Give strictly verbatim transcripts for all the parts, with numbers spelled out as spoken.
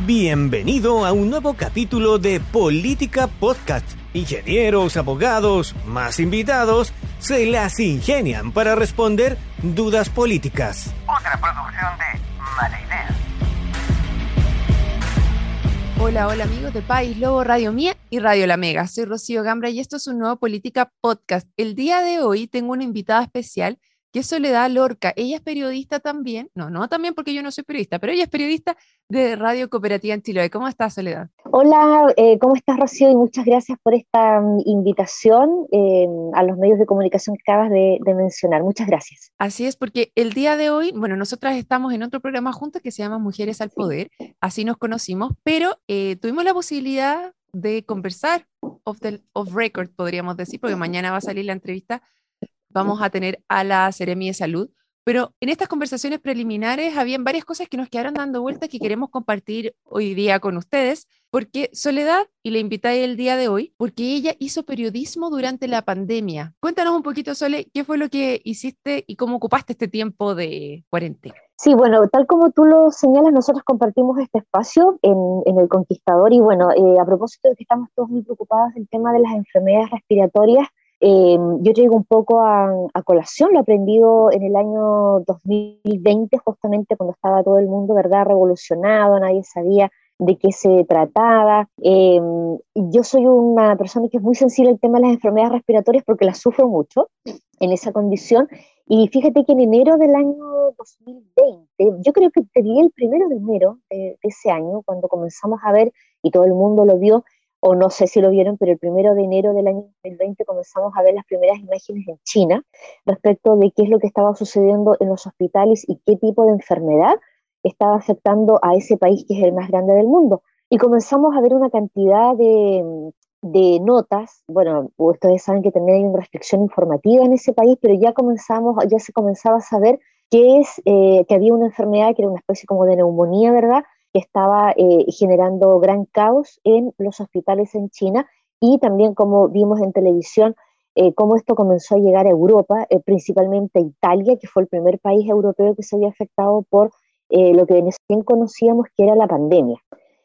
Bienvenido a un nuevo capítulo de Política Podcast. Ingenieros, abogados, más invitados, se las ingenian para responder dudas políticas. Otra producción de Mala Idea. Hola, hola amigos de País Lobo, Radio Mía y Radio La Mega. Soy Rocío Gambra y esto es un nuevo Política Podcast. El día de hoy tengo una invitada especial que es Soledad Lorca. Ella es periodista también, no, no también porque yo no soy periodista, pero ella es periodista de Radio Cooperativa en Chiloé. ¿Cómo estás, Soledad? Hola, eh, ¿cómo estás, Rocío? Y muchas gracias por esta um, invitación eh, a los medios de comunicación que acabas de, de mencionar. Muchas gracias. Así es, porque el día de hoy, bueno, nosotras estamos en otro programa juntas que se llama Mujeres al Poder, así nos conocimos, pero eh, tuvimos la posibilidad de conversar off, the, off record, podríamos decir, porque mañana va a salir la entrevista. Vamos a tener a la Seremi de Salud, pero en estas conversaciones preliminares habían varias cosas que nos quedaron dando vueltas que queremos compartir hoy día con ustedes, porque Soledad, y la invité el día de hoy, porque ella hizo periodismo durante la pandemia. Cuéntanos un poquito, Sole, ¿qué fue lo que hiciste y cómo ocupaste este tiempo de cuarentena? Sí, bueno, tal como tú lo señalas, nosotros compartimos este espacio en, en El Conquistador y bueno, eh, a propósito de que estamos todos muy preocupados del tema de las enfermedades respiratorias, Eh, yo traigo un poco a, a colación lo aprendido en el año dos mil veinte, justamente cuando estaba todo el mundo, ¿verdad?, revolucionado, nadie sabía de qué se trataba. Eh, yo soy una persona que es muy sensible al tema de las enfermedades respiratorias porque las sufro mucho en esa condición, y fíjate que en enero del año dos mil veinte, yo creo que te di el primero de enero de, de ese año, cuando comenzamos a ver, y todo el mundo lo vio, o no sé si lo vieron, pero el primero de enero del año dos mil veinte comenzamos a ver las primeras imágenes en China respecto de qué es lo que estaba sucediendo en los hospitales y qué tipo de enfermedad estaba afectando a ese país que es el más grande del mundo. Y comenzamos a ver una cantidad de, de notas, bueno, ustedes saben que también hay una restricción informativa en ese país, pero ya comenzamos, ya se comenzaba a saber que, es, eh, que había una enfermedad que era una especie como de neumonía, ¿verdad?, que estaba eh, generando gran caos en los hospitales en China, y también, como vimos en televisión, eh, cómo esto comenzó a llegar a Europa, eh, principalmente a Italia, que fue el primer país europeo que se había afectado por eh, lo que bien conocíamos que era la pandemia.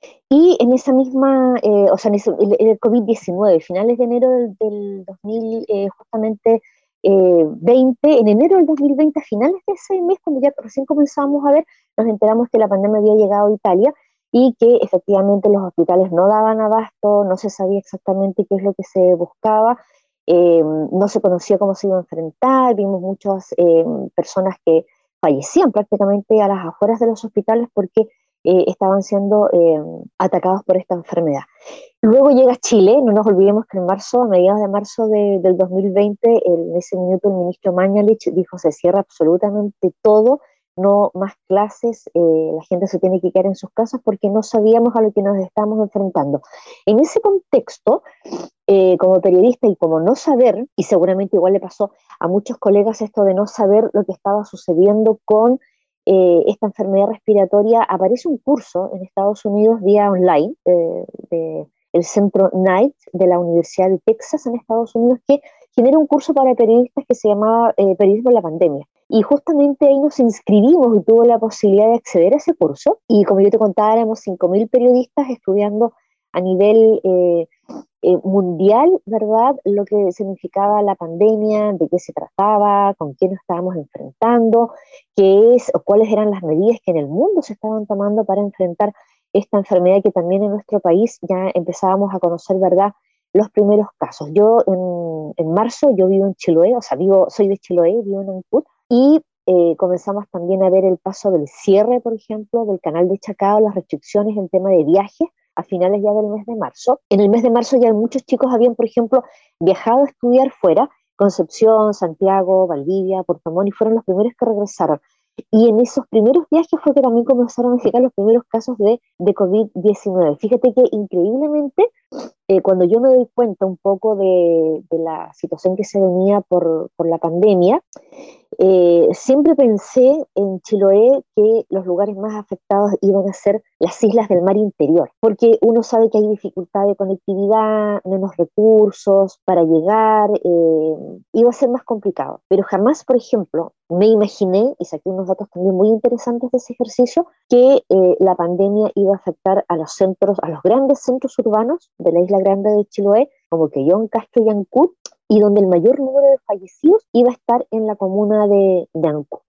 Y en esa misma, eh, o sea, en ese, el, el COVID diecinueve, finales de enero del, del dos mil, eh, justamente eh, veinte, en enero del dos mil veinte, a finales de ese mes, cuando ya recién comenzamos a ver, nos enteramos que la pandemia había llegado a Italia y que efectivamente los hospitales no daban abasto, no se sabía exactamente qué es lo que se buscaba, eh, no se conocía cómo se iba a enfrentar, vimos muchas eh, personas que fallecían prácticamente a las afueras de los hospitales porque eh, estaban siendo eh, atacados por esta enfermedad. Luego llega Chile, no nos olvidemos que en marzo, a mediados de marzo de, del dos mil veinte, el, en ese minuto el ministro Mañalich dijo: se cierra absolutamente todo, no más clases, eh, la gente se tiene que quedar en sus casas porque no sabíamos a lo que nos estábamos enfrentando. En ese contexto, eh, como periodista y como no saber, y seguramente igual le pasó a muchos colegas esto de no saber lo que estaba sucediendo con eh, esta enfermedad respiratoria, aparece un curso en Estados Unidos vía online, eh, de el Centro Knight de la Universidad de Texas en Estados Unidos, que genera un curso para periodistas que se llamaba eh, Periodismo en la Pandemia. Y justamente ahí nos inscribimos y tuve la posibilidad de acceder a ese curso. Y como yo te contaba, éramos cinco mil periodistas estudiando a nivel eh, eh, mundial, ¿verdad?, lo que significaba la pandemia, de qué se trataba, con quién nos estábamos enfrentando, qué es, o cuáles eran las medidas que en el mundo se estaban tomando para enfrentar esta enfermedad, que también en nuestro país ya empezábamos a conocer, ¿verdad?, los primeros casos. Yo en, en marzo, yo vivo en Chiloé, o sea, vivo, soy de Chiloé, vivo en Ancud, y eh, comenzamos también a ver el paso del cierre, por ejemplo, del canal de Chacao, las restricciones en tema de viajes a finales ya del mes de marzo. En el mes de marzo ya muchos chicos habían, por ejemplo, viajado a estudiar fuera, Concepción, Santiago, Valdivia, Puerto Montt, y fueron los primeros que regresaron. Y en esos primeros viajes fue que también comenzaron a llegar los primeros casos de, de COVID diecinueve. Fíjate que increíblemente, eh, cuando yo me doy cuenta un poco de, de la situación que se venía por, por la pandemia, eh, siempre pensé en Chiloé que los lugares más afectados iban a ser las islas del mar interior, porque uno sabe que hay dificultad de conectividad, menos recursos para llegar, eh, iba a ser más complicado. Pero jamás, por ejemplo, me imaginé, y saqué unos datos también muy interesantes de ese ejercicio, que eh, la pandemia iba a afectar a los centros, a los grandes centros urbanos de la isla grande de Chiloé, como Quellón, Castro y Ancud, y donde el mayor número de fallecidos iba a estar en la comuna de, de Ancud.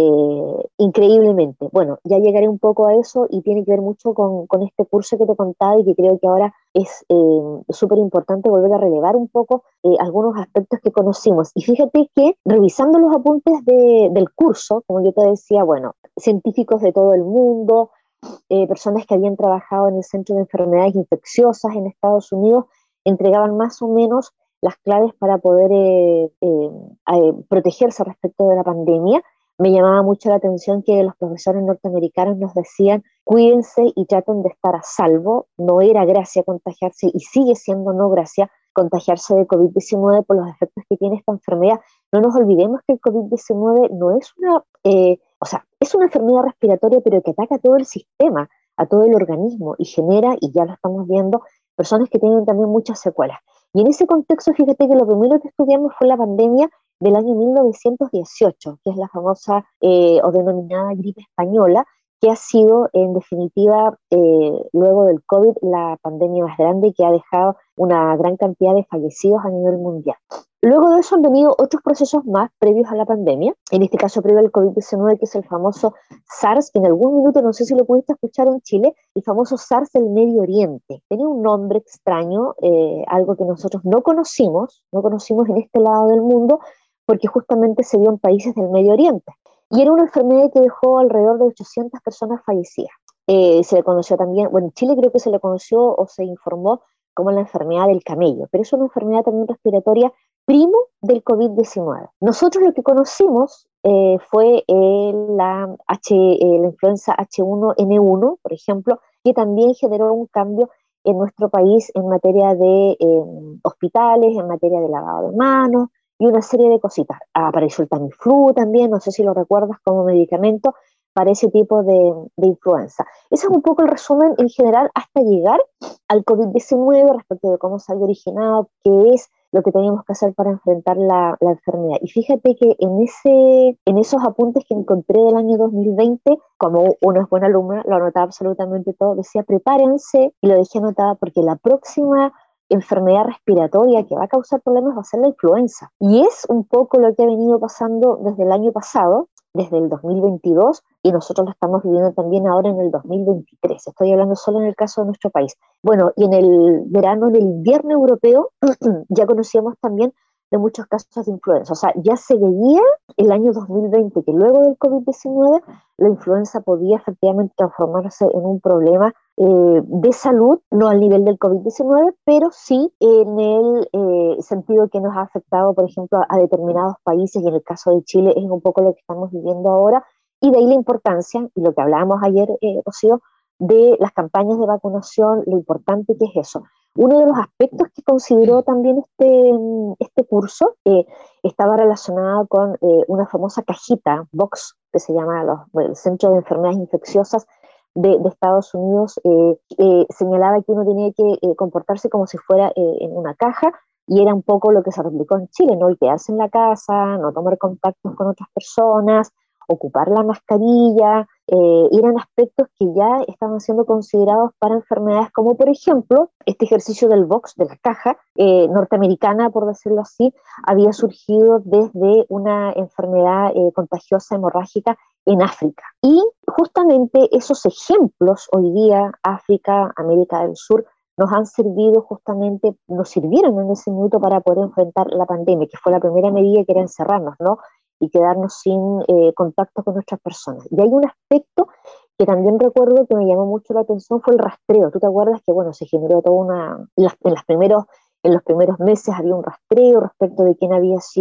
Eh, increíblemente. Bueno, ya llegaré un poco a eso y tiene que ver mucho con, con este curso que te contaba y que creo que ahora es eh, súper importante volver a relevar un poco eh, algunos aspectos que conocimos. Y fíjate que revisando los apuntes de, del curso, como yo te decía, bueno, científicos de todo el mundo, eh, personas que habían trabajado en el Centro de Enfermedades Infecciosas en Estados Unidos, entregaban más o menos las claves para poder eh, eh, eh, protegerse respecto de la pandemia. Me llamaba mucho la atención que los profesores norteamericanos nos decían, cuídense y traten de estar a salvo. No era gracia contagiarse y sigue siendo no gracia contagiarse de covid diecinueve por los efectos que tiene esta enfermedad. No nos olvidemos que el covid diecinueve no es una, eh, o sea, es una enfermedad respiratoria, pero que ataca a todo el sistema, a todo el organismo y genera, y ya lo estamos viendo, personas que tienen también muchas secuelas. Y en ese contexto, fíjate que lo primero que estudiamos fue la pandemia del año mil novecientos dieciocho, que es la famosa eh, o denominada gripe española, que ha sido, en definitiva, eh, luego del COVID, la pandemia más grande que ha dejado una gran cantidad de fallecidos a nivel mundial. Luego de eso han venido otros procesos más previos a la pandemia, en este caso previo al covid diecinueve, que es el famoso SARS, que en algún minuto, no sé si lo pudiste escuchar en Chile, el famoso SARS del Medio Oriente. Tenía un nombre extraño, eh, algo que nosotros no conocimos, no conocimos en este lado del mundo, porque justamente se dio en países del Medio Oriente. Y era una enfermedad que dejó alrededor de ochocientas personas fallecidas. Eh, se le conoció también, bueno, en Chile creo que se le conoció o se informó como la enfermedad del camello, pero es una enfermedad también respiratoria primo del covid diecinueve. Nosotros lo que conocimos eh, fue eh, la, H, eh, la influenza H uno N uno, por ejemplo, que también generó un cambio en nuestro país en materia de eh, hospitales, en materia de lavado de manos, y una serie de cositas. Apareció el Tamiflu también, no sé si lo recuerdas, como medicamento para ese tipo de, de influenza. Ese es un poco el resumen en general hasta llegar al covid diecinueve respecto de cómo se había originado, qué es lo que teníamos que hacer para enfrentar la, la enfermedad. Y fíjate que en, ese, en esos apuntes que encontré del año dos mil veinte, como una buena alumna, lo anotaba absolutamente todo, decía prepárense, y lo dejé anotado porque la próxima enfermedad respiratoria que va a causar problemas va a ser la influenza. Y es un poco lo que ha venido pasando desde el año pasado, desde el dos mil veintidós, y nosotros lo estamos viviendo también ahora en el dos mil veintitrés. Estoy hablando solo en el caso de nuestro país. Bueno, y en el verano, en el invierno europeo, ya conocíamos también de muchos casos de influenza. O sea, ya se veía el año dos mil veinte que luego del covid diecinueve la influenza podía efectivamente transformarse en un problema eh, de salud, no al nivel del covid diecinueve, pero sí en el eh, sentido que nos ha afectado, por ejemplo, a, a determinados países, y en el caso de Chile es un poco lo que estamos viviendo ahora, y de ahí la importancia, y lo que hablábamos ayer, eh, Rocío, de las campañas de vacunación, lo importante que es eso. Uno de los aspectos que consideró también este, este curso eh, estaba relacionado con eh, una famosa cajita, box, que se llama los, el Centro de Enfermedades Infecciosas de, de Estados Unidos. Eh, eh, señalaba que uno tenía que eh, comportarse como si fuera eh, en una caja, y era un poco lo que se replicó en Chile, ¿no? El quedarse en la casa, no tomar contactos con otras personas, ocupar la mascarilla, eh, eran aspectos que ya estaban siendo considerados para enfermedades como, por ejemplo, este ejercicio del box, de la caja eh, norteamericana, por decirlo así, había surgido desde una enfermedad eh, contagiosa hemorrágica en África. Y justamente esos ejemplos hoy día, África, América del Sur, nos han servido justamente, nos sirvieron en ese minuto para poder enfrentar la pandemia, que fue la primera medida, que era encerrarnos, ¿no? Y quedarnos sin eh, contacto con nuestras personas. Y hay un aspecto que también recuerdo que me llamó mucho la atención, fue el rastreo. ¿Tú te acuerdas que, bueno, se generó toda una... En, las, en, las primeros, en los primeros meses había un rastreo respecto de quién había sido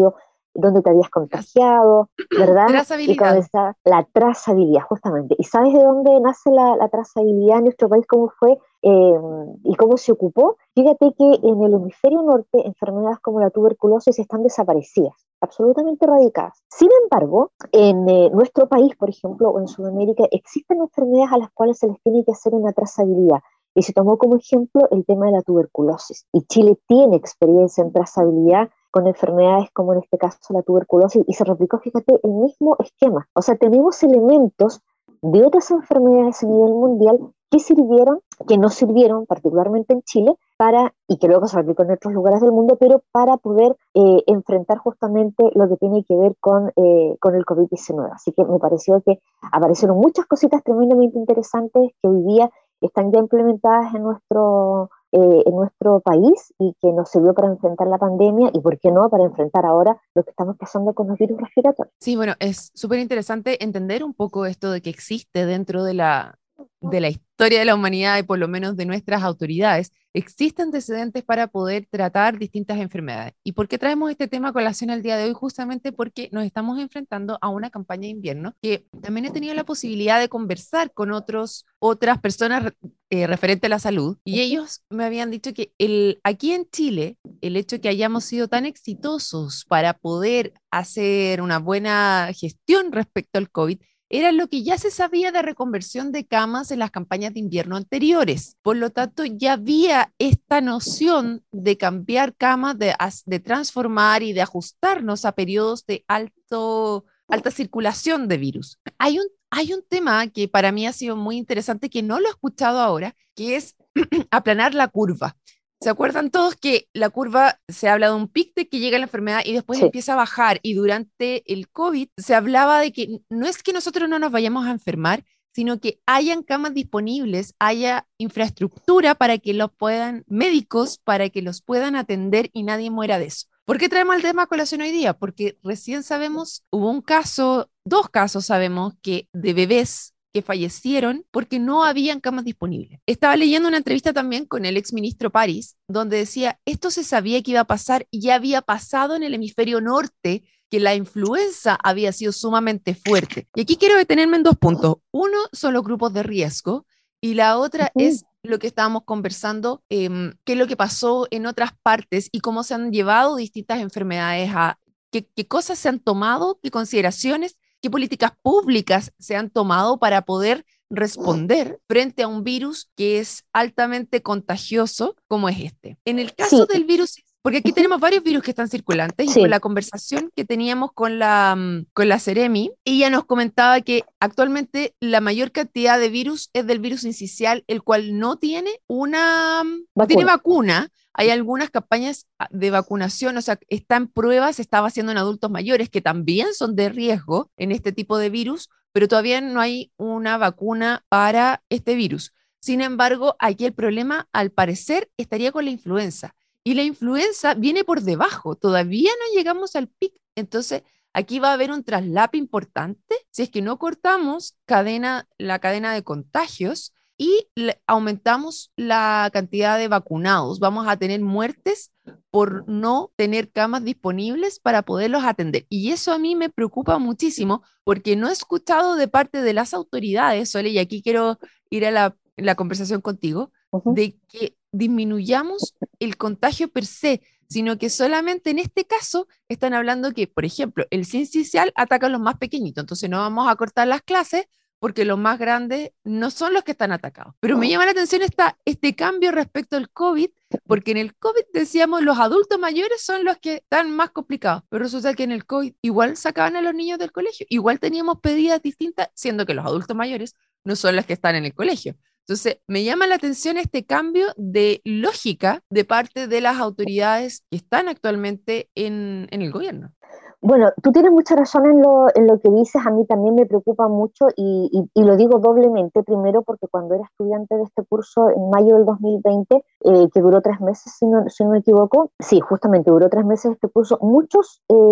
dónde te habías contagiado, ¿verdad? Trazabilidad. Y comenzar la trazabilidad, justamente. ¿Y sabes de dónde nace la, la trazabilidad en nuestro país? ¿Cómo fue eh, y cómo se ocupó? Fíjate que en el hemisferio norte enfermedades como la tuberculosis están desaparecidas, absolutamente erradicadas. Sin embargo, en eh, nuestro país, por ejemplo, o en Sudamérica, existen enfermedades a las cuales se les tiene que hacer una trazabilidad. Y se tomó como ejemplo el tema de la tuberculosis. Y Chile tiene experiencia en trazabilidad con enfermedades como en este caso la tuberculosis, y se replicó, fíjate, el mismo esquema. O sea, tenemos elementos de otras enfermedades a nivel mundial que sirvieron, que no sirvieron, particularmente en Chile, para, y que luego se replicó en otros lugares del mundo, pero para poder eh, enfrentar justamente lo que tiene que ver con, eh, con el covid diecinueve. Así que me pareció que aparecieron muchas cositas tremendamente interesantes que hoy día están ya implementadas en nuestro, eh, en nuestro país y que nos sirvió para enfrentar la pandemia y, ¿por qué no?, para enfrentar ahora lo que estamos pasando con los virus respiratorios. Sí, bueno, es súper interesante entender un poco esto de que existe dentro de la, de la historia de la humanidad y por lo menos de nuestras autoridades, existen antecedentes para poder tratar distintas enfermedades. ¿Y por qué traemos este tema a colación al día de hoy? Justamente porque nos estamos enfrentando a una campaña de invierno que también he tenido la posibilidad de conversar con otros, otras personas eh, referente a la salud, y ellos me habían dicho que el, aquí en Chile, el hecho de que hayamos sido tan exitosos para poder hacer una buena gestión respecto al COVID era lo que ya se sabía de reconversión de camas en las campañas de invierno anteriores. Por lo tanto, ya había esta noción de cambiar camas, de, de transformar y de ajustarnos a periodos de alto, alta circulación de virus. Hay un, hay un tema que para mí ha sido muy interesante, que no lo he escuchado ahora, que es aplanar la curva. ¿Se acuerdan todos que la curva, se habla de un pic de que llega la enfermedad y después Sí. empieza a bajar? Y durante el COVID se hablaba de que no es que nosotros no nos vayamos a enfermar, sino que hayan camas disponibles, haya infraestructura para que los puedan, médicos para que los puedan atender y nadie muera de eso. ¿Por qué traemos el tema a colación hoy día? Porque recién sabemos, hubo un caso, dos casos sabemos que de bebés que fallecieron porque no habían camas disponibles. Estaba leyendo una entrevista también con el exministro París, donde decía, esto se sabía que iba a pasar y ya había pasado en el hemisferio norte, que la influenza había sido sumamente fuerte. Y aquí quiero detenerme en dos puntos. Uno son los grupos de riesgo y la otra uh-huh. es lo que estábamos conversando, eh, qué es lo que pasó en otras partes y cómo se han llevado distintas enfermedades a qué, qué cosas se han tomado, qué consideraciones, qué políticas públicas se han tomado para poder responder frente a un virus que es altamente contagioso como es este. En el caso sí. del virus, porque aquí uh-huh. tenemos varios virus que están circulantes, sí. y con la conversación que teníamos con la, con la Seremi, ella nos comentaba que actualmente la mayor cantidad de virus es del virus sincicial, el cual no tiene una no tiene vacuna. Hay algunas campañas de vacunación, o sea, está en pruebas, se estaba haciendo en adultos mayores que también son de riesgo en este tipo de virus, pero todavía no hay una vacuna para este virus. Sin embargo, aquí el problema, al parecer, estaría con la influenza. Y la influenza viene por debajo, todavía no llegamos al pic. Entonces, aquí va a haber un traslape importante si es que no cortamos cadena, la cadena de contagios y le, aumentamos la cantidad de vacunados. Vamos a tener muertes por no tener camas disponibles para poderlos atender. Y eso a mí me preocupa muchísimo porque no he escuchado de parte de las autoridades, Sole, y aquí quiero ir a la, la conversación contigo, uh-huh. de que disminuyamos el contagio per se, sino que solamente en este caso están hablando que, por ejemplo, el sincicial ataca a los más pequeñitos, entonces no vamos a cortar las clases porque los más grandes no son los que están atacados. Pero me llama la atención esta, este cambio respecto al COVID, porque en el COVID decíamos los adultos mayores son los que están más complicados, pero resulta que en el COVID igual sacaban a los niños del colegio, igual teníamos pedidas distintas, siendo que los adultos mayores no son los que están en el colegio. Entonces, me llama la atención este cambio de lógica de parte de las autoridades que están actualmente en, en el gobierno. Bueno, tú tienes mucha razón en lo, en lo que dices, a mí también me preocupa mucho y, y, y lo digo doblemente, primero porque cuando era estudiante de este curso en mayo del dos mil veinte, eh, que duró tres meses si no, si no me equivoco, sí, justamente duró tres meses este curso, muchos eh,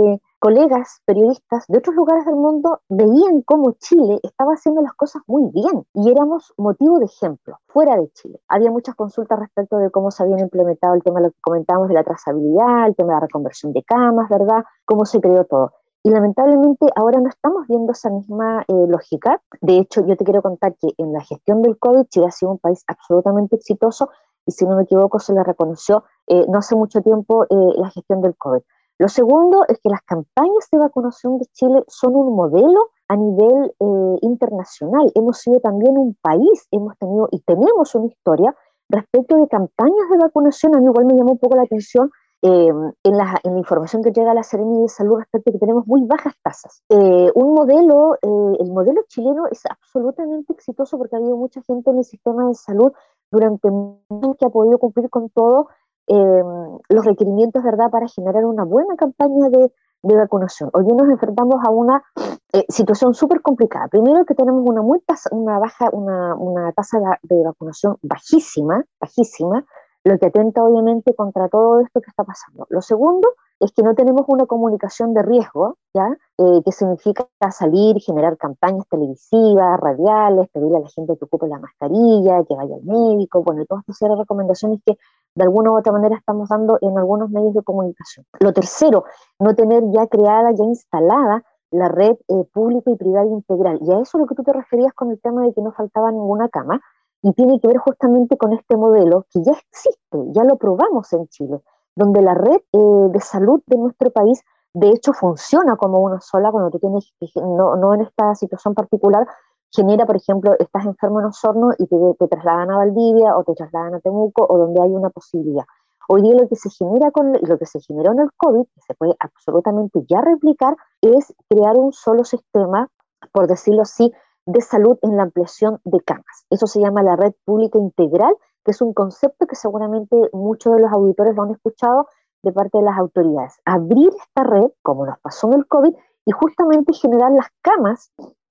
colegas periodistas de otros lugares del mundo veían cómo Chile estaba haciendo las cosas muy bien y éramos motivo de ejemplo fuera de Chile. Había muchas consultas respecto de cómo se habían implementado el tema de lo que comentábamos de la trazabilidad, el tema de la reconversión de camas, ¿verdad? Cómo se creó todo. Y lamentablemente ahora no estamos viendo esa misma eh, lógica. De hecho, yo te quiero contar que en la gestión del COVID Chile ha sido un país absolutamente exitoso y si no me equivoco se le reconoció eh, no hace mucho tiempo eh, la gestión del COVID. Lo segundo es que las campañas de vacunación de Chile son un modelo a nivel eh, internacional. Hemos sido también un país, hemos tenido y tenemos una historia respecto de campañas de vacunación. A mí igual me llamó un poco la atención eh, en, la, en la información que llega a la Seremi de Salud respecto a que tenemos muy bajas tasas. Eh, un modelo, eh, el modelo chileno es absolutamente exitoso porque ha habido mucha gente en el sistema de salud durante mucho que ha podido cumplir con todo eh, los requerimientos, ¿verdad?, para generar una buena campaña de, de vacunación. Hoy día nos enfrentamos a una eh, situación súper complicada. Primero que tenemos una, muy tasa, una, baja, una, una tasa de vacunación bajísima, bajísima, lo que atenta obviamente contra todo esto que está pasando. Lo segundo es que no tenemos una comunicación de riesgo, ¿ya? Eh, que significa salir, generar campañas televisivas, radiales, pedirle a la gente que ocupe la mascarilla, que vaya al médico, bueno, y todas estas recomendaciones que de alguna u otra manera estamos dando en algunos medios de comunicación. Lo tercero, no tener ya creada, ya instalada la red eh, pública y privada integral. Y a eso es lo que tú te referías con el tema de que no faltaba ninguna cama, y tiene que ver justamente con este modelo que ya existe, ya lo probamos en Chile, donde la red eh, de salud de nuestro país de hecho funciona como una sola cuando tú tienes, no, no en esta situación particular, genera, por ejemplo, estás enfermo en Osorno y te, te trasladan a Valdivia o te trasladan a Temuco o donde hay una posibilidad. Hoy día lo que se genera con lo que se generó en el COVID, que se puede absolutamente ya replicar, es crear un solo sistema, por decirlo así, de salud en la ampliación de camas. Eso se llama la red pública integral, que es un concepto que seguramente muchos de los auditores lo han escuchado de parte de las autoridades. Abrir esta red, como nos pasó en el COVID, y justamente generar las camas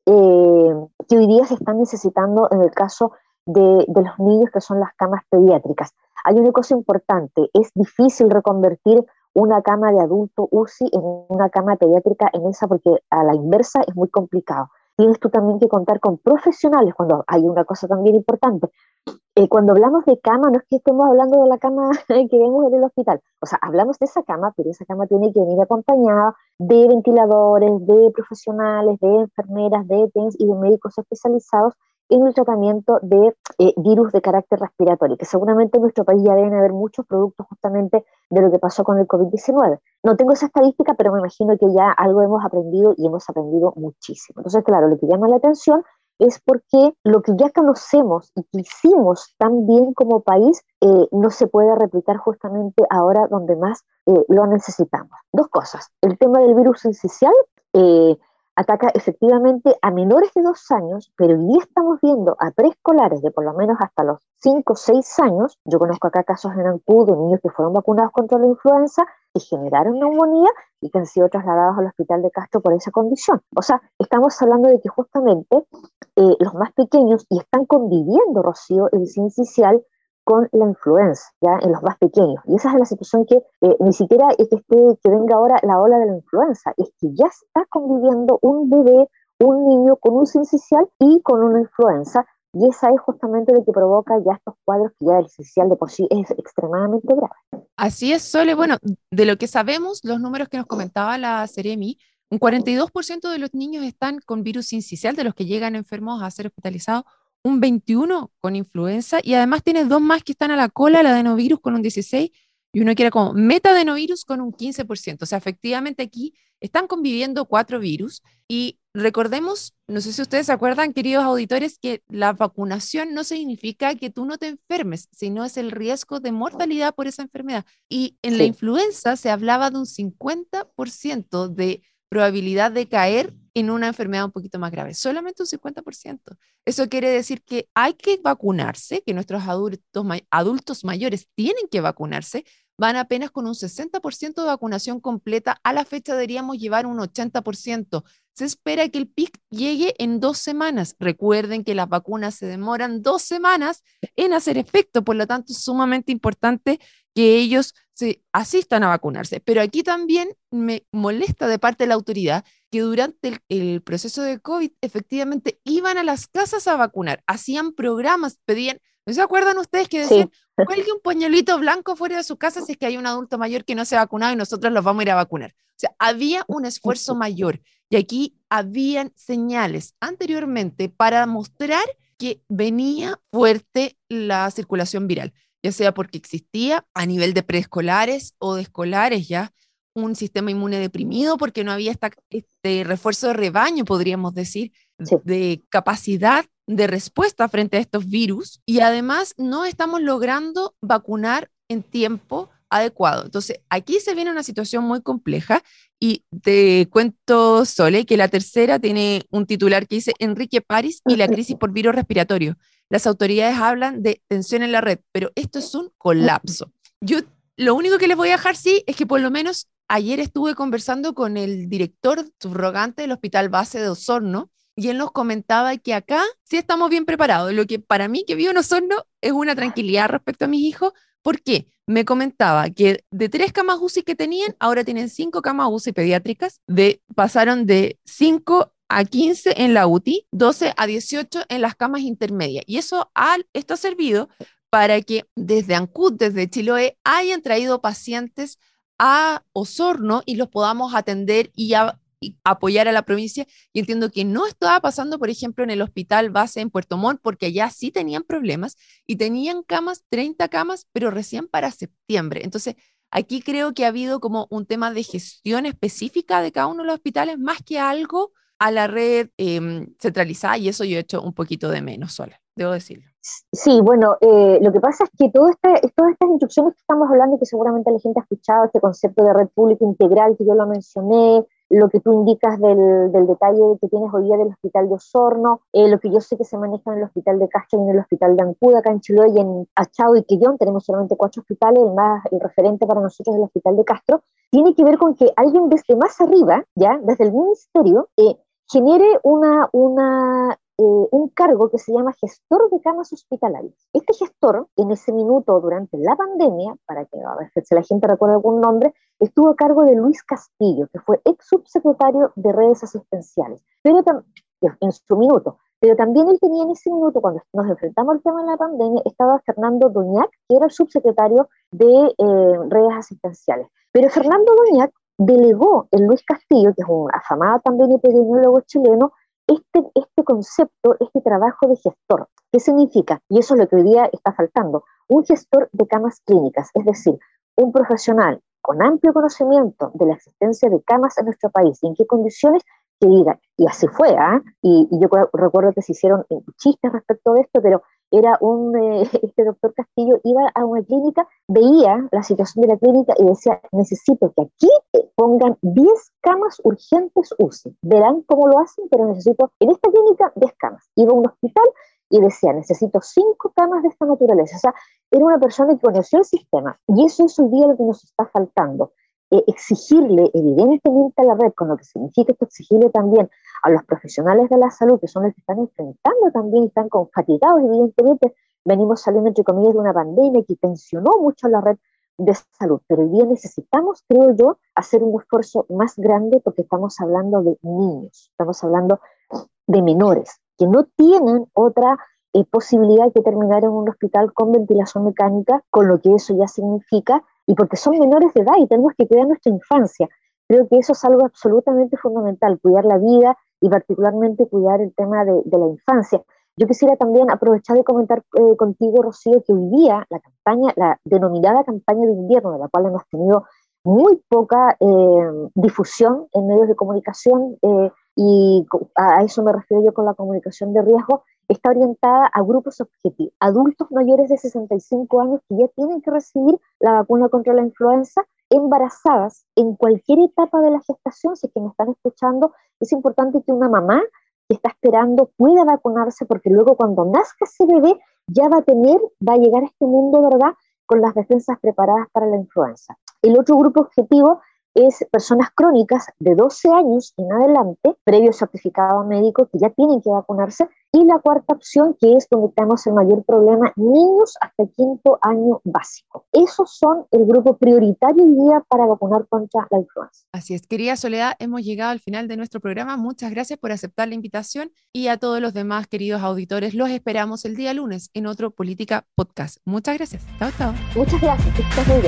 eh, que hoy día se están necesitando en el caso de, de los niños, que son las camas pediátricas. Hay una cosa importante, es difícil reconvertir una cama de adulto U C I en una cama pediátrica en esa, porque a la inversa es muy complicado. Tienes tú también que contar con profesionales, cuando hay una cosa también importante. Eh, cuando hablamos de cama, no es que estemos hablando de la cama que vemos en el hospital. O sea, hablamos de esa cama, pero esa cama tiene que venir acompañada de ventiladores, de profesionales, de enfermeras, de T E N S y de médicos especializados en el tratamiento de eh, virus de carácter respiratorio, que seguramente en nuestro país ya deben haber muchos productos justamente de lo que pasó con el COVID diecinueve. No tengo esa estadística, pero me imagino que ya algo hemos aprendido y hemos aprendido muchísimo. Entonces, claro, lo que llama la atención es porque lo que ya conocemos y que hicimos tan bien como país eh, no se puede replicar justamente ahora donde más eh, lo necesitamos. Dos cosas. El tema del virus sincicial eh, ataca efectivamente a menores de dos años, pero hoy día estamos viendo a preescolares de por lo menos hasta los cinco o seis años. Yo conozco acá casos en Ancud de niños que fueron vacunados contra la influenza y generaron neumonía y que han sido trasladados al hospital de Castro por esa condición. O sea, estamos hablando de que justamente eh, los más pequeños, y están conviviendo, Rocío, el sincicial con la influenza, ya en los más pequeños. Y esa es la situación que eh, ni siquiera es que, esté, que venga ahora la ola de la influenza, es que ya está conviviendo un bebé, un niño con un sincicial y con una influenza, y esa es justamente lo que provoca ya estos cuadros que ya el sincicial de por sí es extremadamente grave. Así es, Sole. Bueno, de lo que sabemos, los números que nos comentaba la Seremi, un cuarenta y dos por ciento de los niños están con virus sincicial, de los que llegan enfermos a ser hospitalizados, un veintiuno por ciento con influenza, y además tiene dos más que están a la cola, el adenovirus con un dieciséis por ciento y uno que era como metadenovirus con un quince por ciento. O sea, efectivamente aquí están conviviendo cuatro virus. Y recordemos, no sé si ustedes se acuerdan, queridos auditores, que la vacunación no significa que tú no te enfermes, sino es el riesgo de mortalidad por esa enfermedad. Y en sí. La influenza se hablaba de un cincuenta por ciento de probabilidad de caer en una enfermedad un poquito más grave, solamente un cincuenta por ciento. Eso quiere decir que hay que vacunarse, que nuestros adultos, adultos mayores tienen que vacunarse, van apenas con un sesenta por ciento de vacunación completa. A la fecha deberíamos llevar un ochenta por ciento. Se espera que el pic llegue en dos semanas. Recuerden que las vacunas se demoran dos semanas en hacer efecto, por lo tanto es sumamente importante que ellos sí, asistan a vacunarse. Pero aquí también me molesta de parte de la autoridad que durante el, el proceso de COVID efectivamente iban a las casas a vacunar, hacían programas, pedían, ¿no se acuerdan ustedes que decían, Sí, cuelgue un pañuelito blanco fuera de su casa si es que hay un adulto mayor que no se ha vacunado y nosotros los vamos a ir a vacunar? O sea, había un esfuerzo mayor y aquí habían señales anteriormente para mostrar que venía fuerte la circulación viral, ya sea porque existía a nivel de preescolares o de escolares ya un sistema inmune deprimido, porque no había esta, este refuerzo de rebaño, podríamos decir, sí. de capacidad de respuesta frente a estos virus, y además no estamos logrando vacunar en tiempo adecuado. Entonces, aquí se viene una situación muy compleja y te cuento, Sole, que la tercera tiene un titular que dice Enrique París y la crisis por virus respiratorio. Las autoridades hablan de tensión en la red, pero esto es un colapso. Yo lo único que les voy a dejar, sí, es que por lo menos ayer estuve conversando con el director subrogante del Hospital Base de Osorno y él nos comentaba que acá sí estamos bien preparados. Lo que para mí, que vivo en Osorno, es una tranquilidad respecto a mis hijos. ¿Por qué? Me comentaba que de tres camas U C I que tenían, ahora tienen cinco camas U C I pediátricas, de, pasaron de cinco a quince en la U T I, doce a dieciocho en las camas intermedias. Y eso ha, esto ha servido para que desde Ancud, desde Chiloé, hayan traído pacientes a Osorno y los podamos atender y, a, y apoyar a la provincia. Y entiendo que no estaba pasando, por ejemplo, en el hospital base en Puerto Montt, porque allá sí tenían problemas y tenían camas, treinta camas, pero recién para septiembre. Entonces, aquí creo que ha habido como un tema de gestión específica de cada uno de los hospitales, más que algo a la red eh, centralizada, y eso yo he hecho un poquito de menos sola, debo decirlo. Sí, bueno, eh, lo que pasa es que todo este, todas estas instrucciones que estamos hablando, que seguramente la gente ha escuchado, este concepto de red pública integral que yo lo mencioné, lo que tú indicas del, del detalle que tienes hoy día del hospital de Osorno, eh, lo que yo sé que se maneja en el hospital de Castro y en el hospital de Ancud, acá en Chiloé y en Achao y Quillón, tenemos solamente cuatro hospitales, el más el referente para nosotros es el hospital de Castro, tiene que ver con que alguien desde más arriba, ya desde el ministerio, eh, genere una, una, eh, un cargo que se llama gestor de camas hospitalarias. Este gestor, en ese minuto durante la pandemia, para que a veces si la gente recuerda algún nombre, estuvo a cargo de Luis Castillo, que fue ex subsecretario de redes asistenciales, pero en su minuto. Pero también él tenía en ese minuto, cuando nos enfrentamos al tema de la pandemia, estaba Fernando Doñac, que era el subsecretario de eh, redes asistenciales. Pero Fernando Doñac delegó en Luis Castillo, que es un afamado también epidemiólogo chileno, este, este concepto, este trabajo de gestor. ¿Qué significa? Y eso es lo que hoy día está faltando. Un gestor de camas clínicas, es decir, un profesional con amplio conocimiento de la existencia de camas en nuestro país y en qué condiciones, que diga, y así fue, ¿eh? y, y yo recuerdo que se hicieron chistes respecto de esto, pero era un, eh, este doctor Castillo iba a una clínica, veía la situación de la clínica y decía, necesito que aquí pongan diez camas urgentes U C I. Verán cómo lo hacen, pero necesito en esta clínica diez camas. Iba a un hospital y decía, necesito cinco camas de esta naturaleza. O sea, era una persona que conoció el sistema. Y eso es hoy día lo que nos está faltando. Eh, exigirle evidentemente a la red, con lo que significa esto, exigirle también a los profesionales de la salud, que son los que están enfrentando también, están con fatigados, evidentemente, venimos saliendo entre comillas de una pandemia que tensionó mucho a la red de salud, pero hoy día necesitamos, creo yo, hacer un esfuerzo más grande porque estamos hablando de niños, estamos hablando de menores que no tienen otra eh, posibilidad que terminar en un hospital con ventilación mecánica, con lo que eso ya significa, y porque son menores de edad y tenemos que cuidar nuestra infancia. Creo que eso es algo absolutamente fundamental, cuidar la vida y particularmente cuidar el tema de, de la infancia. Yo quisiera también aprovechar de comentar eh, contigo, Rocío, que hoy día la campaña, la denominada campaña de invierno, de la cual hemos tenido muy poca eh, difusión en medios de comunicación, eh, y a eso me refiero yo con la comunicación de riesgo, está orientada a grupos objetivos, adultos mayores de sesenta y cinco años que ya tienen que recibir la vacuna contra la influenza, embarazadas en cualquier etapa de la gestación. Si es que me están escuchando, es importante que una mamá que está esperando pueda vacunarse, porque luego cuando nazca ese bebé ya va a tener, va a llegar a este mundo, ¿verdad?, con las defensas preparadas para la influenza. El otro grupo objetivo es personas crónicas de doce años en adelante, previo certificado médico, que ya tienen que vacunarse, Y la cuarta opción, que es donde tenemos el mayor problema, niños hasta quinto año básico. Esos son el grupo prioritario hoy día para vacunar contra la influenza. Así es, querida Soledad, hemos llegado al final de nuestro programa. Muchas gracias por aceptar la invitación y a todos los demás queridos auditores los esperamos el día lunes en otro Política Podcast. Muchas gracias. Chao, chao. Muchas gracias. Que estés muy bien.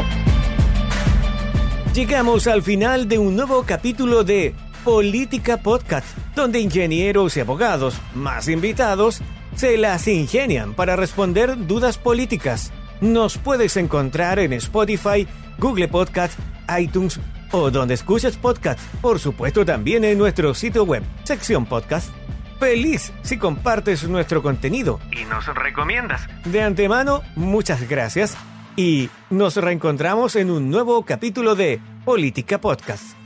Llegamos al final de un nuevo capítulo de Política Podcast, donde ingenieros y abogados, más invitados, se las ingenian para responder dudas políticas. Nos puedes encontrar en Spotify, Google Podcast, iTunes o donde escuches podcast. Por supuesto también en nuestro sitio web, sección podcast. Feliz si compartes nuestro contenido y nos recomiendas. De antemano, muchas gracias y nos reencontramos en un nuevo capítulo de Política Podcast.